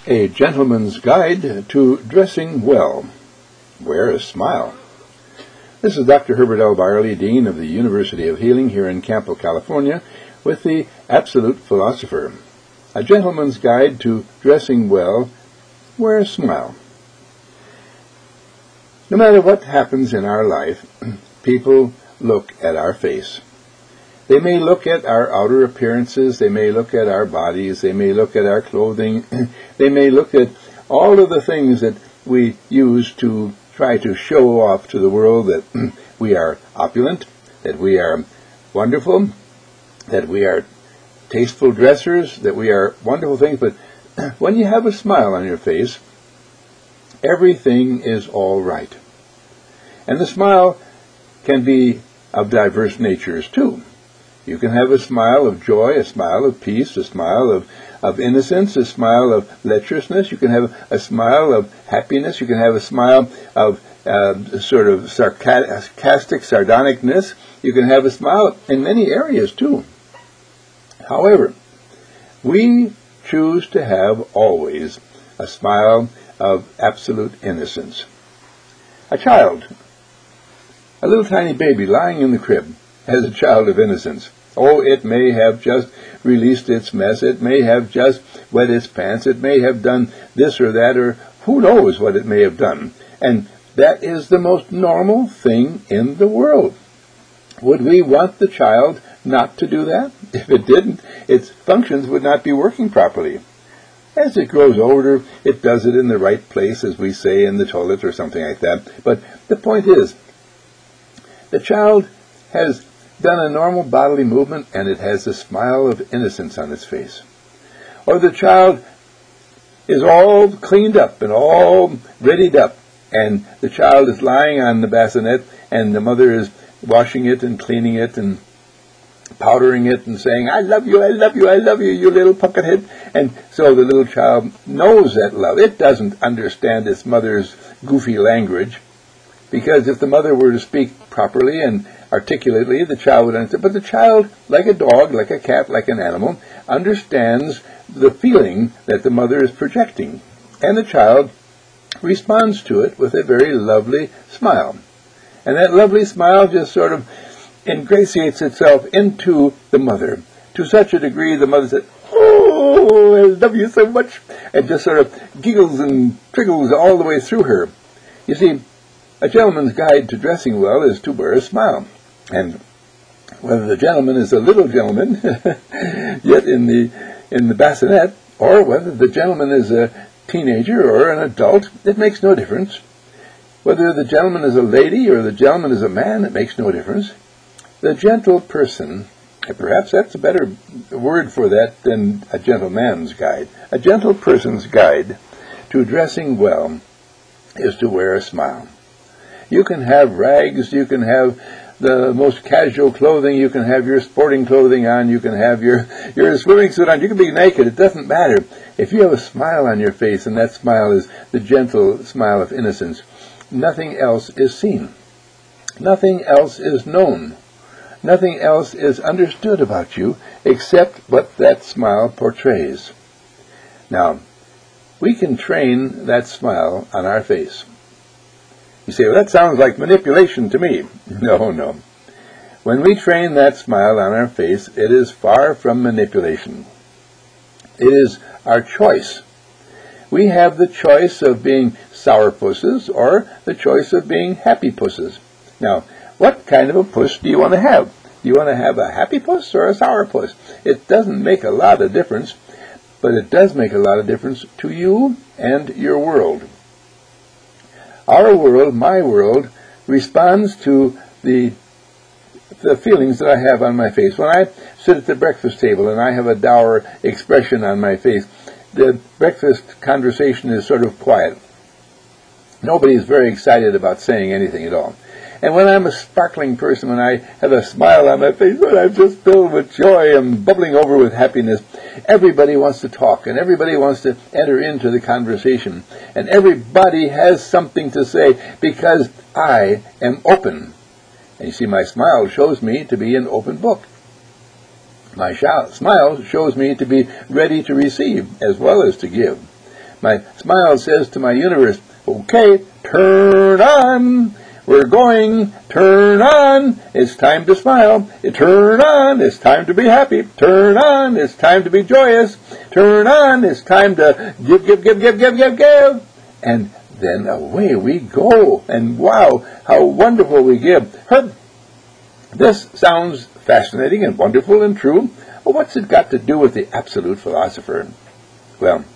A Gentleman's Guide to Dressing Well. Wear a Smile. This is Dr. Herbert L. Byerly, Dean of the University of Healing here in Campo, California, with the Absolute Philosopher. A Gentleman's Guide to Dressing Well. Wear a Smile. No matter what happens in our life, people look at our face. They may look at our outer appearances, they may look at our bodies, they may look at our clothing, they may look at all of the things that we use to try to show off to the world that we are opulent, that we are wonderful, that we are tasteful dressers, that we are wonderful things. But when you have a smile on your face, everything is all right. And the smile can be of diverse natures too. You can have a smile of joy, a smile of peace, a smile of innocence, a smile of lecherousness. You can have a smile of happiness. You can have a smile of sort of sarcastic sardonicness. You can have a smile in many areas too. However, we choose to have always a smile of absolute innocence. A child, a little tiny baby lying in the crib, as a child of innocence. Oh, it may have just released its mess. It may have just wet its pants. It may have done this or that, or who knows what it may have done. And that is the most normal thing in the world. Would we want the child not to do that? If it didn't, its functions would not be working properly. As it grows older, it does it in the right place, as we say, in the toilet or something like that. But the point is, the child has done a normal bodily movement, and it has a smile of innocence on its face. Or the child is all cleaned up and all readied up, and the child is lying on the bassinet, and the mother is washing it and cleaning it and powdering it and saying, I love you, I love you, I love you, you little puckethead. And so the little child knows that love. It doesn't understand its mother's goofy language, because if the mother were to speak properly and articulately, the child would understand. But the child, like a dog, like a cat, like an animal, understands the feeling that the mother is projecting. And the child responds to it with a very lovely smile. And that lovely smile just sort of ingratiates itself into the mother, to such a degree the mother says, oh, I love you so much, and just sort of giggles and triggles all the way through her. You see, a gentleman's guide to dressing well is to wear a smile. And whether the gentleman is a little gentleman, yet in the bassinet, or whether the gentleman is a teenager or an adult, it makes no difference. Whether the gentleman is a lady or the gentleman is a man, it makes no difference. The gentle person, and perhaps that's a better word for that than a gentleman's guide. A gentle person's guide to dressing well is to wear a smile. You can have rags, you can have the most casual clothing, you can have your sporting clothing on, you can have your swimming suit on, you can be naked, it doesn't matter. If you have a smile on your face, and that smile is the gentle smile of innocence, nothing else is seen. Nothing else is known. Nothing else is understood about you except what that smile portrays. Now, we can train that smile on our face. You say, well, that sounds like manipulation to me. No. When we train that smile on our face, it is far from manipulation. It is our choice. We have the choice of being sourpusses or the choice of being happy pusses. Now, what kind of a puss do you want to have? Do you want to have a happy puss or a sour puss? It doesn't make a lot of difference, but it does make a lot of difference to you and your world. Our world, my world, responds to the feelings that I have on my face. When I sit at the breakfast table and I have a dour expression on my face, the breakfast conversation is sort of quiet. Nobody is very excited about saying anything at all. And when I'm a sparkling person, when I have a smile on my face, when I'm just filled with joy and bubbling over with happiness, everybody wants to talk, and everybody wants to enter into the conversation. And everybody has something to say because I am open. And you see, my smile shows me to be an open book. My smile shows me to be ready to receive as well as to give. My smile says to my universe, okay, turn on. We're going, turn on, it's time to smile, turn on, it's time to be happy, turn on, it's time to be joyous, turn on, it's time to give. And then away we go, and wow, how wonderful we give. Herb, this sounds fascinating and wonderful and true, but what's it got to do with the absolute philosopher? Well,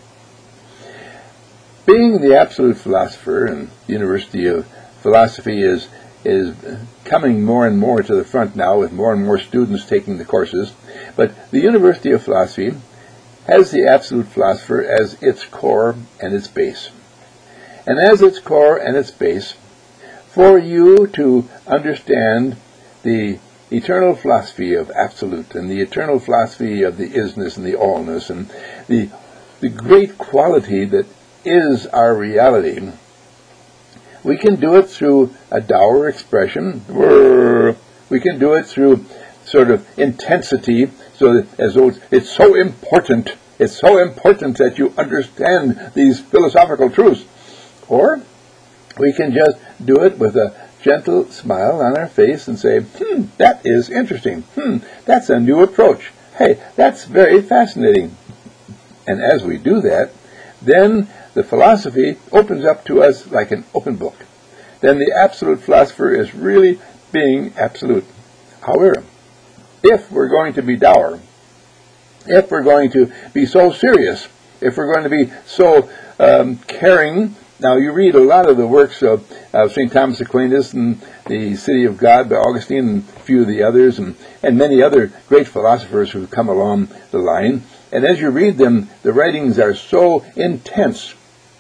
being the absolute philosopher and University of Philosophy is coming more and more to the front now with more and more students taking the courses. But the University of Philosophy has the absolute philosopher as its core and its base. And as its core and its base, for you to understand the eternal philosophy of absolute and the eternal philosophy of the isness and the allness and the great quality that is our reality, we can do it through a dour expression. We can do it through sort of intensity, so that as though it's so important that you understand these philosophical truths. Or we can just do it with a gentle smile on our face and say, that is interesting. That's a new approach. Hey, that's very fascinating. And as we do that, then the philosophy opens up to us like an open book. Then the absolute philosopher is really being absolute. However, if we're going to be dour, if we're going to be so serious, if we're going to be so caring, now you read a lot of the works of St. Thomas Aquinas and the City of God by Augustine and a few of the others and many other great philosophers who've come along the line. And as you read them, the writings are so intense.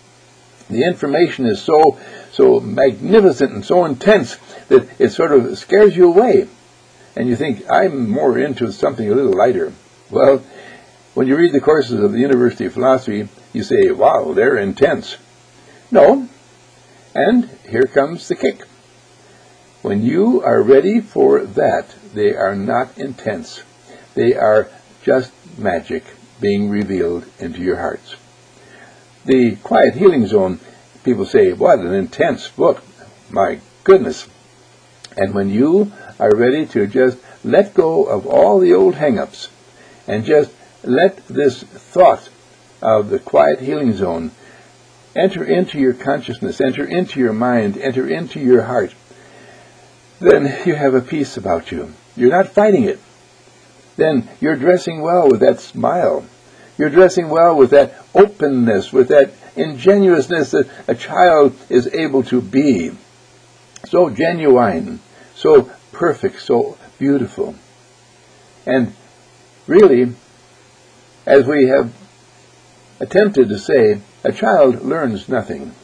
The information is so magnificent and so intense that it sort of scares you away. And you think, I'm more into something a little lighter. Well, when you read the courses of the University of Philosophy, you say, wow, they're intense. No. And here comes the kick. When you are ready for that, they are not intense. They are just magic being revealed into your hearts. The Quiet Healing Zone, people say, what an intense book. My goodness. And when you are ready to just let go of all the old hang-ups and just let this thought of the Quiet Healing Zone enter into your consciousness, enter into your mind, enter into your heart, then you have a peace about you. You're not fighting it. Then you're dressing well with that smile. You're dressing well with that openness, with that ingenuousness that a child is able to be. So genuine, so perfect, so beautiful. And really, as we have attempted to say, a child learns nothing.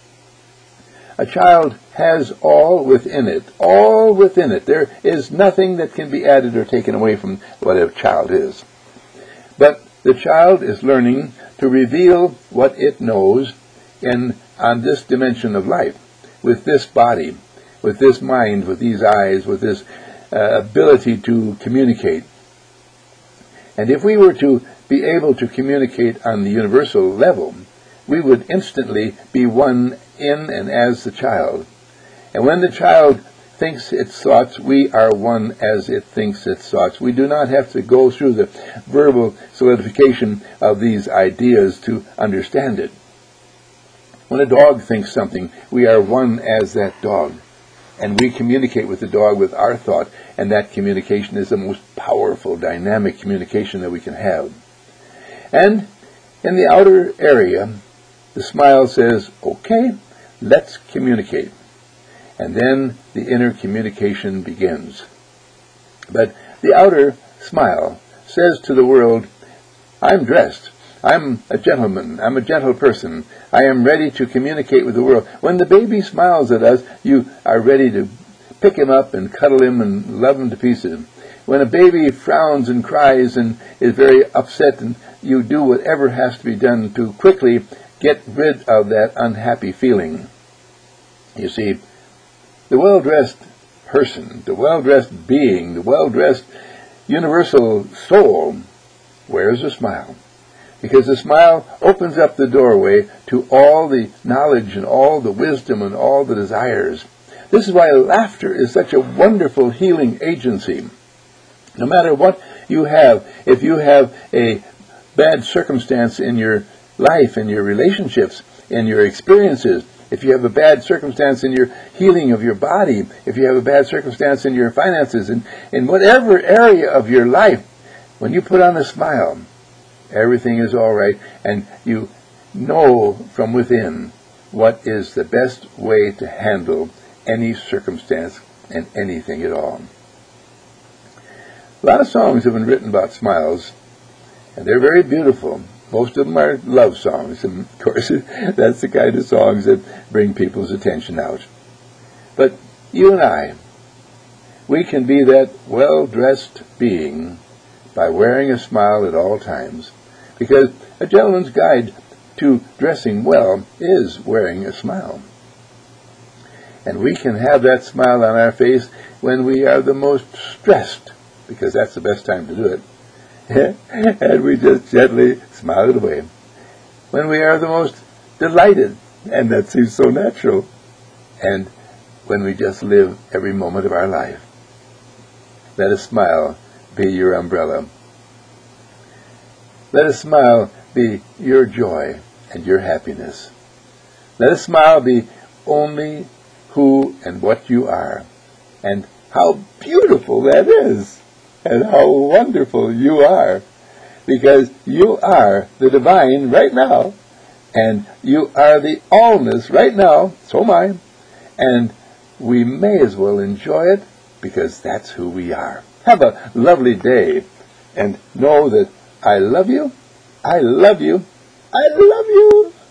A child has all within it. All within it. There is nothing that can be added or taken away from what a child is. But the child is learning to reveal what it knows on this dimension of life, with this body, with this mind, with these eyes, with this ability to communicate. And if we were to be able to communicate on the universal level, we would instantly be one in and as the child. And when the child thinks its thoughts, we are one as it thinks its thoughts. We do not have to go through the verbal solidification of these ideas to understand it. When a dog thinks something, we are one as that dog. And we communicate with the dog with our thought, and that communication is the most powerful, dynamic communication that we can have. And in the outer area, the smile says, okay, let's communicate. And then the inner communication begins. But the outer smile says to the world, I'm dressed. I'm a gentleman. I'm a gentle person. I am ready to communicate with the world. When the baby smiles at us, you are ready to pick him up and cuddle him and love him to pieces. When a baby frowns and cries and is very upset, and you do whatever has to be done to quickly get rid of that unhappy feeling. You see, the well-dressed person, the well-dressed being, the well-dressed universal soul wears a smile. Because the smile opens up the doorway to all the knowledge and all the wisdom and all the desires. This is why laughter is such a wonderful healing agency. No matter what you have, if you have a bad circumstance in your life, in your relationships, in your experiences, if you have a bad circumstance in your healing of your body, if you have a bad circumstance in your finances, in whatever area of your life, when you put on a smile, everything is all right, and you know from within what is the best way to handle any circumstance and anything at all. A lot of songs have been written about smiles, and they're very beautiful. Most of them are love songs, and of course that's the kind of songs that bring people's attention out. But you and I, we can be that well-dressed being by wearing a smile at all times, because a gentleman's guide to dressing well is wearing a smile. And we can have that smile on our face when we are the most stressed, because that's the best time to do it. And we just gently smile it away. When we are the most delighted, and that seems so natural, and when we just live every moment of our life. Let a smile be your umbrella. Let a smile be your joy and your happiness. Let a smile be only who and what you are, and how beautiful that is. And how wonderful you are, because you are the divine right now, and you are the allness right now, so am I, and we may as well enjoy it, because that's who we are. Have a lovely day, and know that I love you, I love you, I love you.